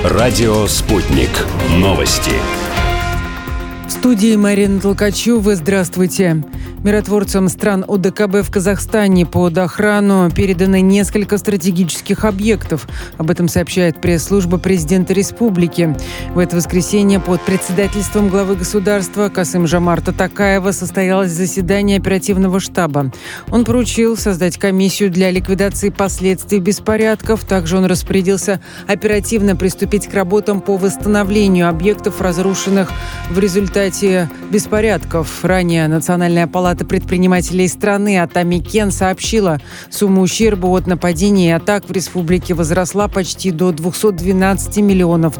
Радио «Спутник». Новости. В студии Марина Толкачева. Здравствуйте. Миротворцам стран ОДКБ в Казахстане под охрану переданы несколько стратегических объектов. Об этом сообщает пресс-служба президента республики. В это воскресенье под председательством главы государства Касым-Жомарта Токаева состоялось заседание оперативного штаба. Он поручил создать комиссию для ликвидации последствий беспорядков. Также он распорядился оперативно приступить к работам по восстановлению объектов, разрушенных в результате беспорядков. Ранее Национальная палата предпринимателей страны Атамикен сообщила, сумма ущерба от нападений и атак в республике возросла почти до $212 миллионов.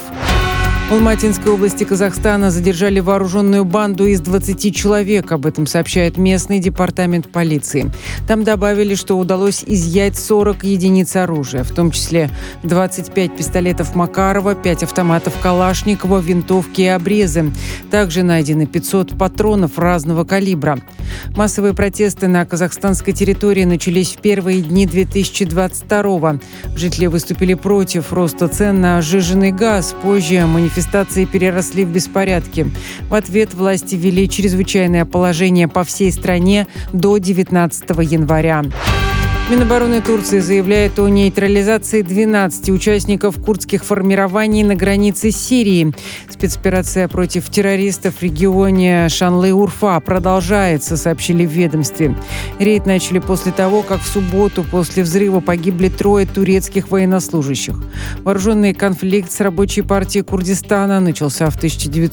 В Алматинской области Казахстана задержали вооруженную банду из 20 человек. Об этом сообщает местный департамент полиции. Там добавили, что удалось изъять 40 единиц оружия, в том числе 25 пистолетов Макарова, 5 автоматов Калашникова, винтовки и обрезы. Также найдены 500 патронов разного калибра. Массовые протесты на казахстанской территории начались в первые дни 2022-го. Жители выступили против роста цен на сжиженный газ. Позже манифестации переросли в беспорядки. В ответ власти ввели чрезвычайное положение по всей стране до 19 января. Минобороны Турции заявляет о нейтрализации 12 участников курдских формирований на границе с Сирией. Спецоперация против террористов в регионе Шанлы-Урфа продолжается, сообщили в ведомстве. Рейд начали после того, как в субботу после взрыва погибли 3 турецких военнослужащих. Вооруженный конфликт с рабочей партией Курдистана начался в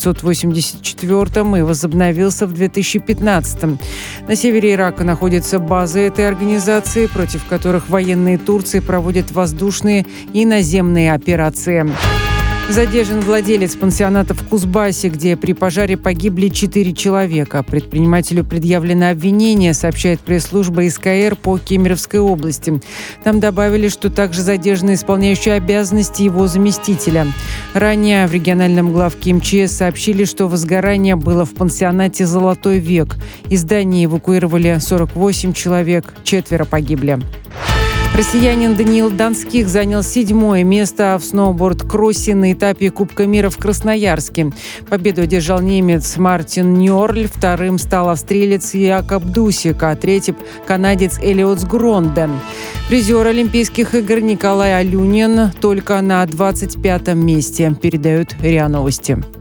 1984 и возобновился в 2015. На севере Ирака находится база этой организации, против которых военные Турции проводят воздушные и наземные операции. Задержан владелец пансионата в Кузбассе, где при пожаре погибли 4 человека. Предпринимателю предъявлено обвинение, сообщает пресс-служба СКР по Кемеровской области. Там добавили, что также задержан исполняющий обязанности его заместителя. Ранее в региональном главке МЧС сообщили, что возгорание было в пансионате «Золотой век». Из здания эвакуировали 48 человек, 4 погибли. Россиянин Даниил Донских занял 7-е место в сноуборд-кроссе на этапе Кубка мира в Красноярске. Победу одержал немец Мартин Нёрль, 2-м стал австриелец Якоб Дусик, а 3-м – канадец Элиот Гронден. Призер Олимпийских игр Николай Алюнин только на 25-м месте, передают РИА Новости.